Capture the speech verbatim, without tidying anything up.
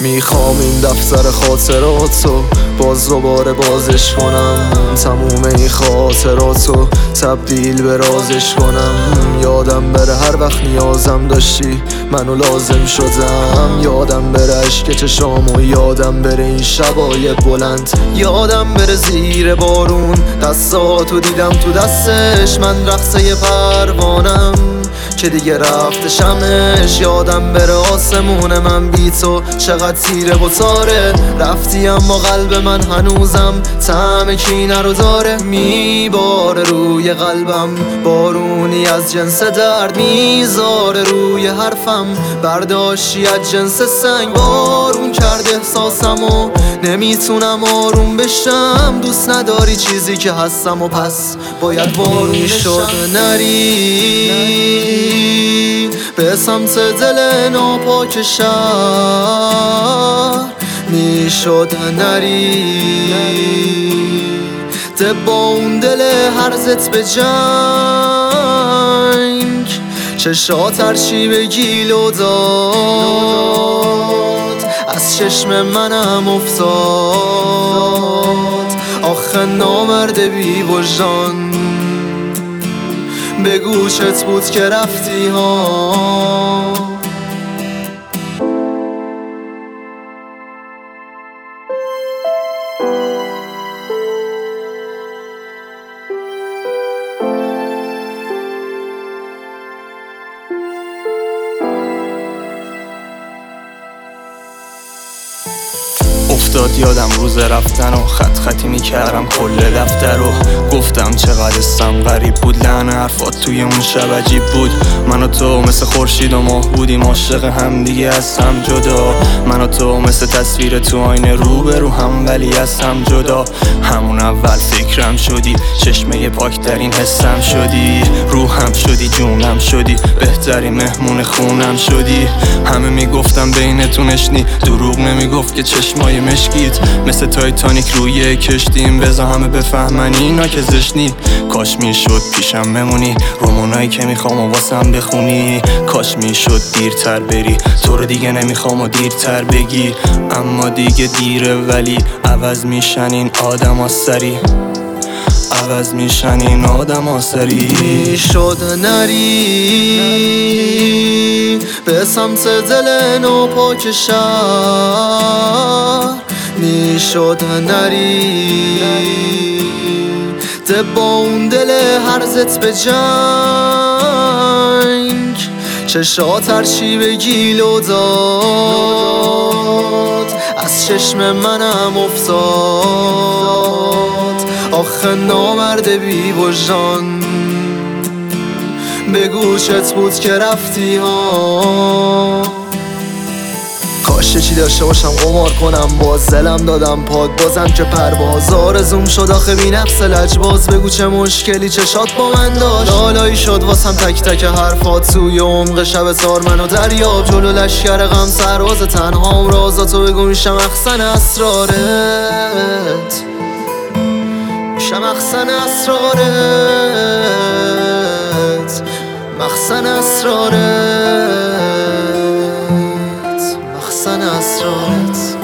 میخوام این دفتر خاطراتو باز دوباره بازش کنم، تموم این خاطراتو تبدیل به رازش کنم. یادم بره هر وقت نیازم داشتی منو لازم شدم، یادم بره عشق چشامو، یادم بره این شبای بلند، یادم بره زیر بارون دستاتو دیدم تو دستش، من رقصه پروانم که دیگه رفته شمش. یادم بره آسمون من بی تو چقدر تیره و تاره، رفتی اما قلب من هنوزم طعم کینه رو داره. میباره روی قلبم بارونی از جنس درد، میذاره روی حرفم برداشتی از جنس سنگ. بارون کرده احساسمو نمیتونم آروم بشم، دوست نداری چیزی که هستم و پس باید بارون شد نری به سمت دل ناپاک شهر، میشد نری ده با اون دل هرزت به جنگ. چشات هرچی به گیلو داد از چشم منم افتاد. آخه نامرد بی وجدان به گوشت بود که رفتی ها. افتاد یادم روز رفتن و خط خطی میکردم کل دفتر رو، گفتم چقدر استم غریب بود، لحن حرفات توی اون شب عجیب بود. من و تو مثل خورشید و ماه بودیم عاشق هم دیگه از هم جدا، من و تو مثل تصویر تو آینه رو به رو هم ولی از هم جدا. همون اول فکرم شدی، چشمه پاک ترین حسم شدی، روحم شدی، جونم شدی، بهترین مهمون خونم شدی. همه میگفتم بینتون اشنی، دروغ نمیگفت که چشمای مشکیت مثل تایتانیک روی کشتیم، بذار همه بفهمن اینا که زشنی. کاش میشد پیشم بمونی، رومانایی که میخوام و واسم بخونی، کاش میشد دیرتر بری، تو رو دیگه نمیخوام و دیرتر بگی. اما دیگه دیره ولی عوض میشن این آدم ها سری، عوض میشن این آدم ها سری. میشد نری به سمت دل ناپاک شهر، میشد نری ده با اون دل هرزت به جنگ. چشات هرچی به گیلو داد از چشم منم افتاد. آخه نامرد بی وجدان به گوشت بود که رفتی ها. کاش چی داشته باشم قمار کنم، باز دلم دادم پاد بازم که پرواز آرزوم شد. آخه بی نقص لجباز بگو چه مشکلی چشات با من داشت، لالایی شد واسم تک تک حرفات توی عمق شب تار منو دریاب. جلو لشکر غم سرباز تنهام رازاتو بگو میشم احسن اسرارت، میشم احسن اسرارت، مخزن اسرارت، مخزن اسرارت.